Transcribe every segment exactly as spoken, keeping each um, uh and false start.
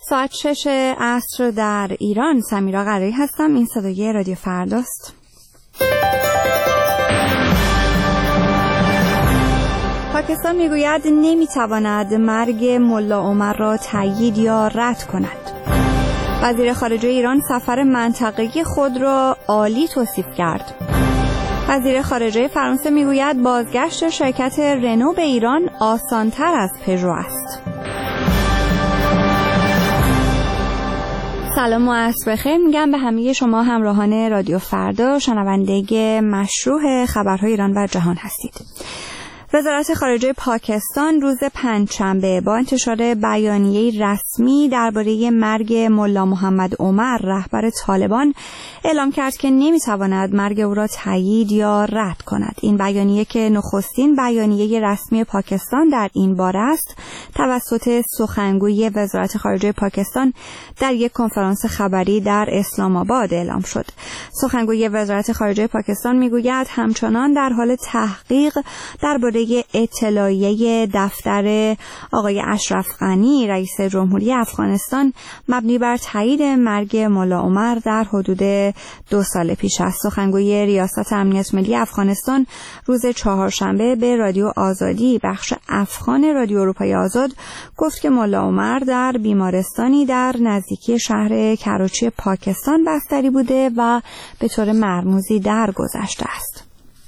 ساعت شش عصر در ایران. سمیرا قرایی هستم. این صدای رادیو فرداست. پاکستان میگوید نمیتواند مرگ ملا عمر را تایید یا رد کند. وزیر خارجه ایران سفر منطقه‌ای خود را عالی توصیف کرد. وزیر خارجه فرانسه میگوید بازگشت شرکت رنو به ایران آسان‌تر از پژو است. سلام و عصر بخیر میگم به همه شما همراهان رادیو فردا، شنونده مشروع خبرهای ایران و جهان هستید. وزارت خارجه پاکستان روز پنجشنبه با انتشار بیانیه رسمی درباره مرگ ملا محمد عمر رهبر طالبان اعلام کرد که نمیتواند مرگ او را تایید یا رد کند. این بیانیه که نخستین بیانیه رسمی پاکستان در این باره است، توسط سخنگوی وزارت خارجه پاکستان در یک کنفرانس خبری در اسلام آباد اعلام شد. سخنگوی وزارت خارجه پاکستان میگوید همچنان در حال تحقیق درباره اطلاعیه دفتر آقای اشرف غنی رئیس جمهوری افغانستان مبنی بر تایید مرگ ملا عمر در حدود دو سال پیش است. سخنگوی ریاست امنیت ملی افغانستان روز چهارشنبه به رادیو آزادی بخش افغان رادیو اروپای آزاد گفت که ملا عمر در بیمارستانی در نزدیکی شهر کراچی پاکستان بستری بوده و به طور مرموزی درگذشته است.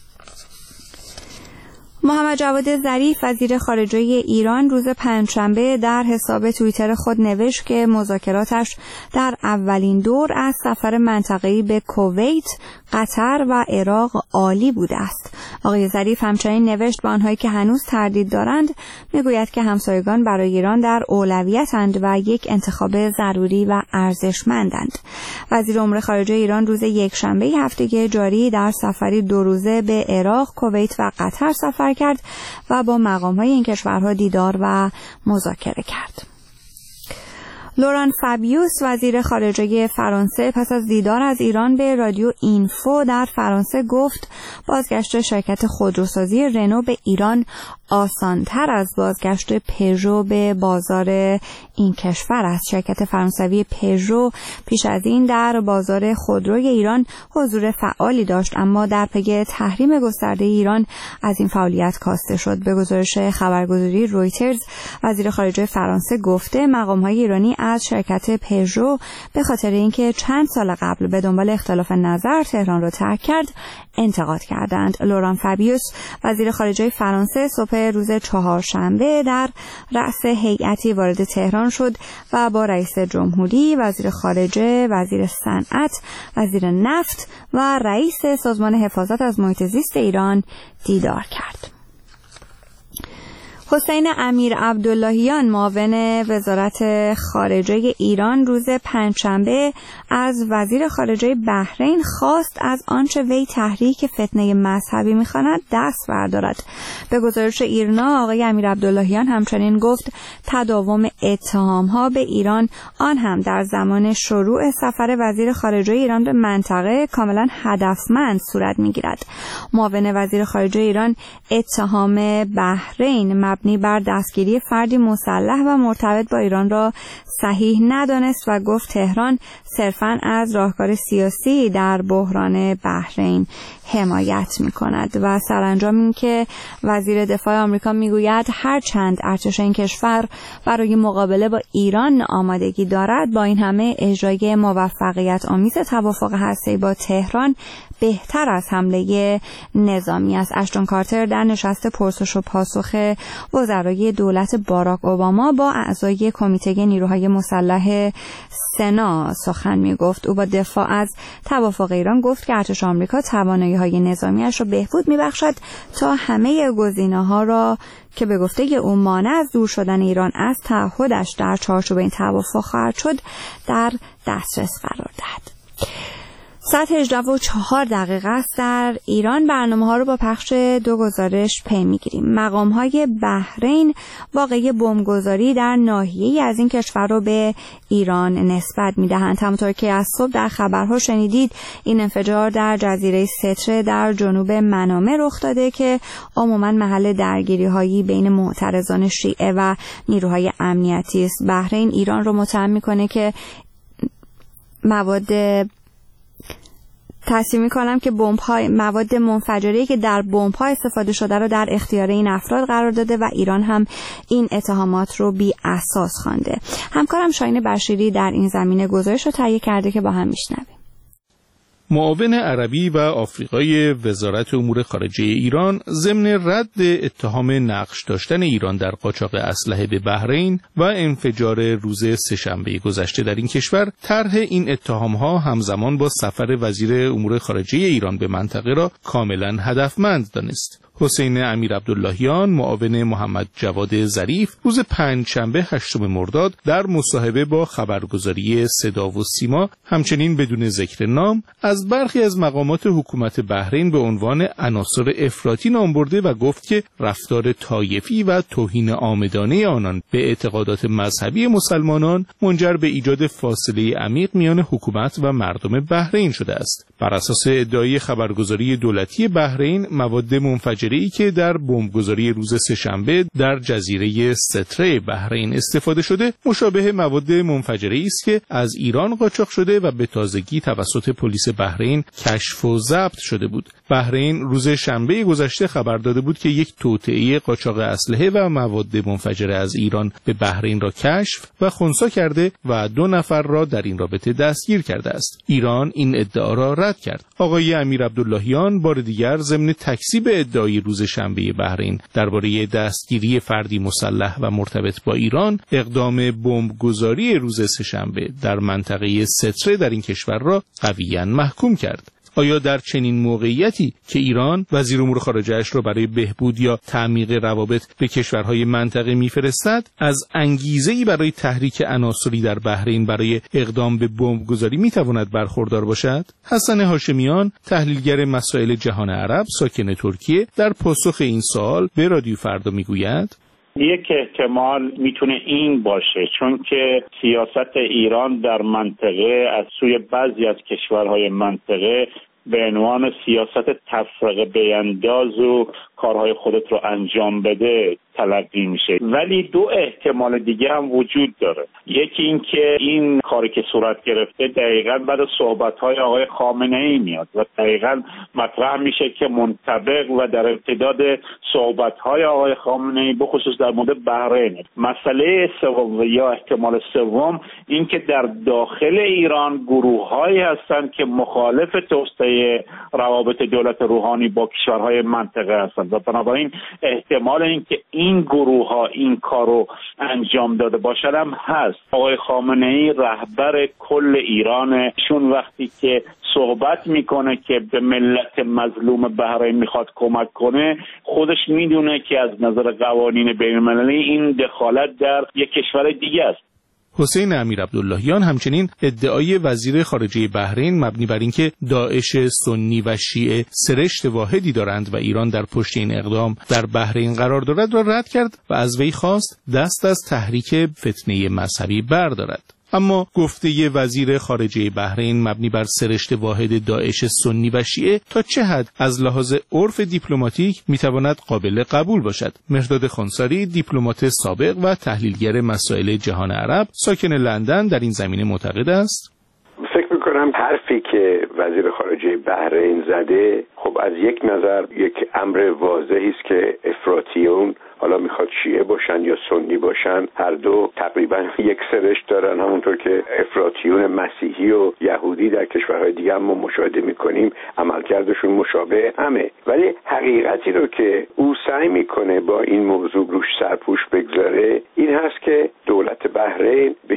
محمد جواد ظریف وزیر خارجه ایران روز پنجشنبه در حساب توییتر خود نوشت که مذاکراتش در اولین دور از سفر منطقه‌ای به کویت، قطر و عراق عالی بوده است. آقای ظریف همچنین نوشت به آنهایی که هنوز تردید دارند میگوید که همسایگان برای ایران در اولویت‌اند و یک انتخاب ضروری و ارزشمندند. وزیر امور خارجه ایران روز یکشنبه هفته جاری در سفری دو روزه به عراق، کویت و قطر سفر کرد و با مقام‌های این کشورها دیدار و مذاکره کرد. لوران فابیوس وزیر خارجه فرانسه پس از دیدار از ایران به رادیو اینفو در فرانسه گفت بازگشت شرکت خودروسازی رنو به ایران آسان‌تر از بازگشت پژو به بازار این کشور است. شرکت فرانسوی پژو پیش از این در بازار خودروی ایران حضور فعالی داشت، اما در پی تحریم گسترده ایران از این فعالیت کاسته شد. به گزارش خبرگزاری رویترز وزیر خارجه فرانسه گفته مقام‌های ایرانی از شرکت پژو به خاطر اینکه چند سال قبل به دنبال اختلاف نظر تهران را ترک کرد انتقاد کردند. لوران فابیوس وزیر خارجه فرانسه صبح روز چهارشنبه در رأس هیئتی وارد تهران شد و با رئیس جمهوری، وزیر خارجه، وزیر صنعت، وزیر نفت و رئیس سازمان حفاظت از محیط زیست ایران دیدار کرد. حسین امیر عبداللهیان معاون وزارت خارجه ایران روز پنجشنبه از وزیر خارجه بحرین خواست از آنچه وی تحریک فتنه مذهبی می‌خواند دست بردارد. به گزارش ایرنا آقای امیر عبداللهیان همچنین گفت تداوم اتهام‌ها به ایران، آن هم در زمان شروع سفر وزیر خارجه ایران به منطقه، کاملا هدفمند صورت می‌گیرد. معاون وزیر خارجه ایران اتهام بحرین مبنی بر دستگیری فردی مسلح و مرتبط با ایران را صحیح ندانست و گفت تهران صرفاً از راهکار سیاسی در بحران بحرین حمایت می‌کند. و سرانجام این که وزیر دفاع آمریکا میگوید هرچند ارتش این کشور برای مقابله با ایران آمادگی دارد، با این همه اجرای موفقیت آمیز توافق هسته‌ای با تهران بهتر از حمله نظامی است. اشتون کارتر در نشست پرسش و پاسخ وزرای دولت باراک اوباما با اعضای کمیته نیروهای مسلح سنا سخن می گفت. او با دفاع از توافق ایران گفت که ارتش آمریکا توانایی‌های نظامیش را بهبود می‌بخشد تا همه گزینه‌ها را که به گفته او مانع از دور شدن ایران از تعهدش در چارچوب این توافق خواهد شد در دسترس قرار دهد. ساعت هجده و چهار دقیقه است در ایران. برنامه ها رو با پخش دو گزارش پی میگیریم. مقام های بحرین واقعه بمبگذاری در ناحیه‌ای از این کشور رو به ایران نسبت میدهند. همونطور که از صبح در خبرها شنیدید، این انفجار در جزیره ستره در جنوب منامه رخ داده که عموما محل درگیری هایی بین معترضان شیعه و نیروهای امنیتی است. بحرین ایران رو متهم میکنه که مواد تصمیم می‌کنم که بمب‌های مواد منفجره‌ای که در بمب‌ها استفاده شده رو در اختیار این افراد قرار داده و ایران هم این اتهامات رو بی اساس خوانده. همکارم شاهین بشیری در این زمینه گزارش رو تهیه کرده که با هم میشنویم. معاون عربی و آفریقای وزارت امور خارجه ایران ضمن رد اتهام نقش داشتن ایران در قاچاق اسلحه به بحرین و انفجار روز سه‌شنبه گذشته در این کشور، طرح این اتهام‌ها همزمان با سفر وزیر امور خارجه ایران به منطقه را کاملا هدفمند دانست. حسین امیر عبداللهیان، معاون محمد جواد ظریف، روز پنجشنبه هشتم مرداد در مصاحبه با خبرگزاری صدا و سیما همچنین بدون ذکر نام از برخی از مقامات حکومت بحرین به عنوان عناصر افراطی نام برده و گفت که رفتار طایفی و توهین عامدانه آنان به اعتقادات مذهبی مسلمانان منجر به ایجاد فاصله عمیق میان حکومت و مردم بحرین شده است. بر اساس ادعای خبرگزاری دولتی بحرین، مواد منفجره ای که در بمبگذاری روز سه‌شنبه در جزیره ستره بحرین استفاده شده مشابه مواد منفجره است که از ایران قاچاق شده و به تازگی توسط پلیس بحرین کشف و ضبط شده بود. بحرین روز شنبه گذشته خبر داده بود که یک توطئه قاچاق اسلحه و مواد منفجره از ایران به بحرین را کشف و خنثی کرده و دو نفر را در این رابطه دستگیر کرده است. ایران این ادعا را رد کرد. آقای امیر عبداللهیان بار دیگر ضمن تکذیب ادعای روز شنبه بحرین درباره دستگیری فردی مسلح و مرتبط با ایران، اقدام بمبگذاری روز سه‌شنبه در منطقه ستره در این کشور را قویاً محکوم کرد. آیا در چنین موقعیتی که ایران وزیر امور خارجه‌اش را برای بهبود یا تعمیق روابط به کشورهای منطقه می‌فرستد، از انگیزه‌ای برای تحریک عناصری در بحرین برای اقدام به بمبگذاری می‌تواند برخوردار باشد؟ حسن هاشمیان، تحلیلگر مسائل جهان عرب ساکن ترکیه، در پاسخ این سوال به رادیو فردا می‌گوید: یک احتمال میتونه این باشه، چون که سیاست ایران در منطقه از سوی بعضی از کشورهای منطقه به عنوان سیاست تفرقه بینداز و کارهای خودت رو انجام بده تلقی میشه. ولی دو احتمال دیگه هم وجود داره. یکی این که این کاری که صورت گرفته دقیقاً بعد صحبت‌های آقای خامنه‌ای میاد و دقیقاً مطرح میشه که منطبق و در امتداد صحبت‌های آقای خامنه‌ای به خصوص در مورد بحرین. مسئله سوم یا احتمال سوم این که در داخل ایران گروه‌هایی هستند که مخالف توسعه روابط دولت روحانی با کشورهای منطقه هستند و بنابراین احتمال این که این گروه ها این کارو انجام داده باشد هم هست. آقای خامنه‌ای رهبر کل ایرانه، شون وقتی که صحبت میکنه که به ملت مظلوم بحرین میخواد کمک کنه، خودش میدونه که از نظر قوانین بین‌المللی این دخالت در یک کشور دیگه است. حسین امیر عبداللهیان همچنین ادعای وزیر خارجه بحرین مبنی بر اینکه داعش سنی و شیعه سرشت واحدی دارند و ایران در پشت این اقدام در بحرین قرار دارد را رد کرد و از وی خواست دست از تحریک فتنه مذهبی بردارد. اما گفته وزیر خارجه بحرین مبنی بر سرشت واحد داعش سنی و شیعه تا چه حد از لحاظ عرف دیپلماتیک میتواند قابل قبول باشد؟ مهرداد خانساری، دیپلمات سابق و تحلیلگر مسائل جهان عرب ساکن لندن، در این زمینه معتقد است: فکر میکنم حرفی که وزیر خارجه بحرین زده خب از یک نظر یک امر واضحی است که افراطیون، حالا میخواد شیعه باشن یا سنی باشن، هر دو تقریبا یک سرشت دارن. همونطور که افراطیون مسیحی و یهودی در کشورهای دیگه هم ما مشاهده میکنیم عملکردشون مشابه همه. ولی حقیقتی رو که او سعی میکنه با این موضوع روش سرپوش بگذاره این هست که دولت بحرین به هیچ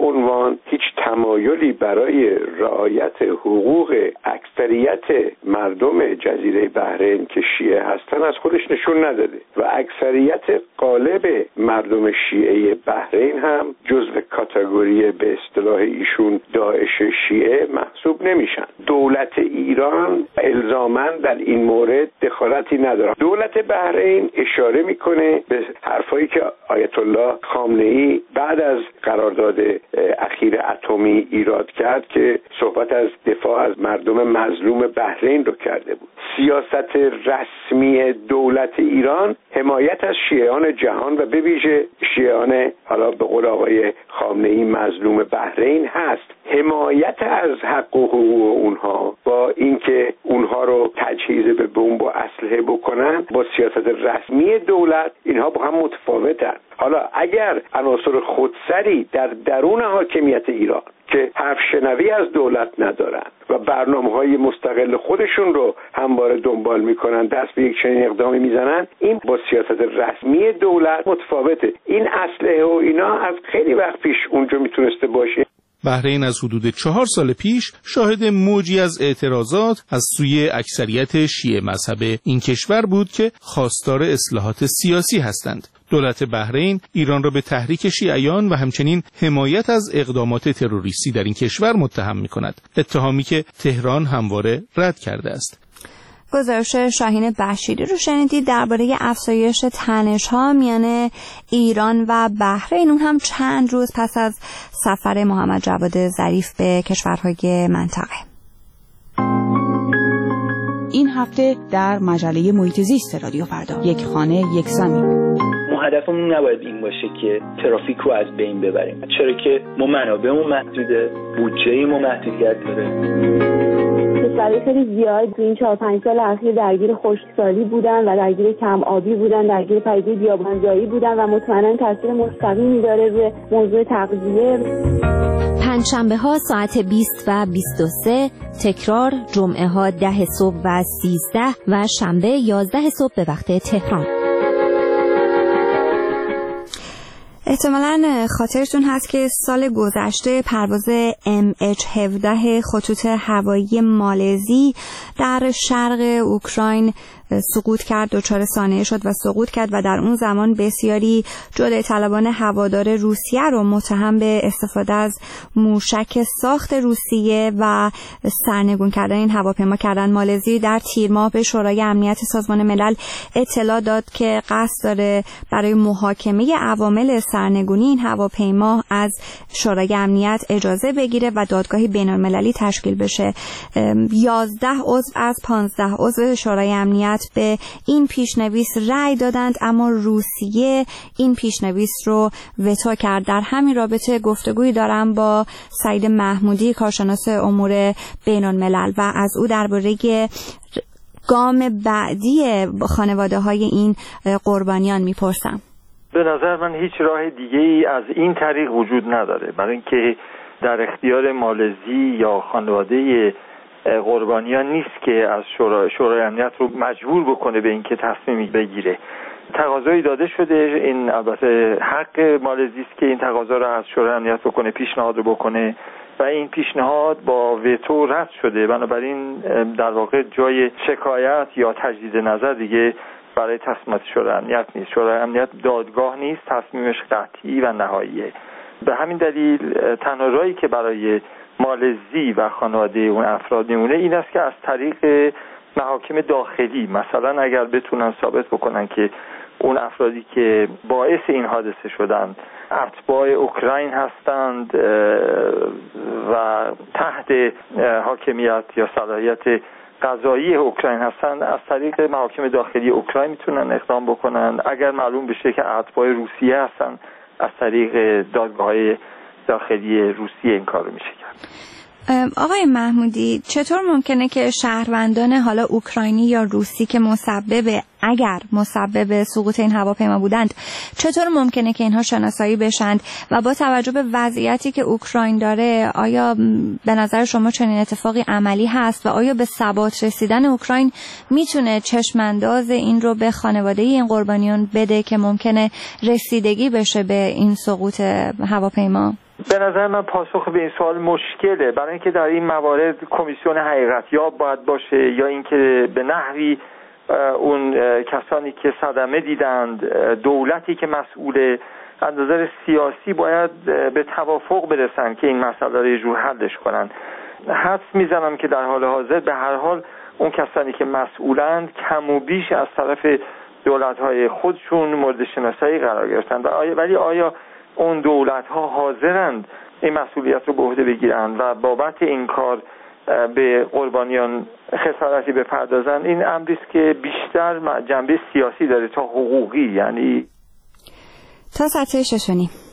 عنوان هیچ تمایلی برای رعایت حقوق اکثریت مردم جزیره بحرین که شیعه هستن از خودش نشون نداده و اکثریت غالب مردم شیعه بحرین هم جزو کاتگوری به اصطلاح ایشون داعش شیعه محسوب نمیشن. دولت ایران الزاماً در این مورد دخالتی نداره. دولت بحرین اشاره میکنه به حرفایی که آیت الله خامنه‌ای بعد از قرارداد اخیر اتمی ایراد کرد که صحبت از دفاع از مردم مظلوم بحرین رو کرده بود. سیاست رسمی دولت ایران حمایت از شیعیان جهان و به ویژه شیعیان حالا به قول آقای خامنه‌ای مظلوم بحرین هست. حمایت از حق و حقوق اونها با اینکه اونها رو تجهیز به بمب و اسلحه بکنن با سیاست رسمی دولت اینها با هم متفاوتن. حالا اگر عناصر خودسری در درون حاکمیت ایران که حرف شنوی از دولت ندارن و برنامه‌های مستقل خودشون رو همواره دنبال میکنن دست به یک چنین اقدامی میزنن، این با سیاست رسمی دولت متفاوته. این اسلحه و اینا از خیلی وقت پیش اونجا میتونسته باشه. بحرین از حدود چهار سال پیش شاهد موجی از اعتراضات از سوی اکثریت شیعه مذهب این کشور بود که خواستار اصلاحات سیاسی هستند. دولت بحرین ایران را به تحریک شیعیان و همچنین حمایت از اقدامات تروریستی در این کشور متهم می‌کند، اتهامی که تهران همواره رد کرده است. گزارش شاهین بشیری رو شنیدید درباره افزایش تنش‌ها میان ایران و بحرین، اون هم چند روز پس از سفر محمد جواد ظریف به کشورهای منطقه. این هفته در مجله محیط زیست رادیو فردا، یک خانه یک زمین. ما هدفمون نباید این باشه که ترافیک رو از بین ببریم، چرا که ما منابعمون محدوده، بودجه‌مون محدودیت داره. کشورهای خیلی زیاد تو این چهار پنج سال اخیر درگیر خشکسالی بودن و درگیر کم آبی بودن، درگیر پدیده بیابانزایی بودن و مطمئنا تاثیر مستقیمی داره روی موضوع تغذیه. پنجشنبه ها ساعت بیست و بیست و سه، تکرار جمعه ها ده صبح و سیزده و شنبه یازده صبح به وقت تهران. احتمالاً خاطرتون هست که سال گذشته پرواز ام اچ هفده خطوط هوایی مالزی در شرق اوکراین سقوط کرد، دچار سانحه شد و سقوط کرد و در اون زمان بسیاری جلوی طلبان هوادار روسیه رو متهم به استفاده از موشک ساخت روسیه و سرنگون کردن این هواپیما کردن. مالزی در تیر ماه به شورای امنیت سازمان ملل اطلاع داد که قصد داره برای محاکمه عوامل سرنگونی این هواپیما از شورای امنیت اجازه بگیره و دادگاهی بین‌المللی تشکیل بشه. یازده عضو از پانزده عضو شورای امنیت به این پیشنویس رأی دادند، اما روسیه این پیشنویس رو وتو کرد. در همین رابطه گفتگویی دارم با سعید محمودی، کارشناس امور بین‌الملل، و از او درباره گام بعدی خانواده‌های این قربانیان میپرسم. به نظر من هیچ راه دیگه ای از این طریق وجود نداره، برای اینکه در اختیار مالزی یا خانواده قربانیان نیست که از شورای, شورای امنیت رو مجبور بکنه به اینکه تصمیمی بگیره. تقاضایی داده شده، این البته حق مالزی است که این تقاضا رو از شورای امنیت بکنه، پیشنهاد رو بکنه و این پیشنهاد با وتو رد شده. بنابراین در واقع جای شکایت یا تجدید نظر دیگه برای تصمیمات شورای امنیت نیست. شورای امنیت دادگاه نیست، تصمیمش قطعی و نهاییه. به همین دلیل تنها راهی که برای مالزی و خانواده اون افراد میمونه این است که از طریق محاکم داخلی، مثلا اگر بتونن ثابت بکنن که اون افرادی که باعث این حادثه شدن اتباع اوکراین هستند و تحت حاکمیت یا صلاحیت قضایی اوکراین هستند، از طریق محاکم داخلی اوکراین میتونن اقدام بکنن. اگر معلوم بشه که اتباع روسیه هستن، از طریق دادگاه‌های داخلی روسیه این کارو میشه کرد. آقای محمودی، چطور ممکنه که شهروندان حالا اوکراینی یا روسی که مسبب اگر مسبب سقوط این هواپیما بودند، چطور ممکنه که اینها شناسایی بشند و با توجه به وضعیتی که اوکراین داره، آیا به نظر شما چنین اتفاقی عملی هست و آیا به ثبات رسیدن اوکراین میتونه چشمانداز این رو به خانواده این قربانیان بده که ممکنه رسیدگی بشه به این سقوط هواپیما؟ به نظر من پاسخ به این سوال مشکله، برای اینکه در این موارد کمیسیون حقیقتیاب باید باشه یا اینکه به نحوی اون کسانی که صدمه دیدند، دولتی که مسئول از نظر سیاسی باید به توافق برسن که این مسئله رو یه جور حلش کنن. حدس میزنم که در حال حاضر به هر حال اون کسانی که مسئولند کم و بیش از طرف دولت‌های خودشون مورد شناسایی قرار گرفتن، ولی آیا اون دولت‌ها حاضرند این مسئولیت رو به عهده بگیرند و بابت این کار به قربانیان خسارتی بپردازند؟ این امری است که بیشتر جنبه سیاسی داره تا حقوقی. یعنی تا ساعت شش و نیم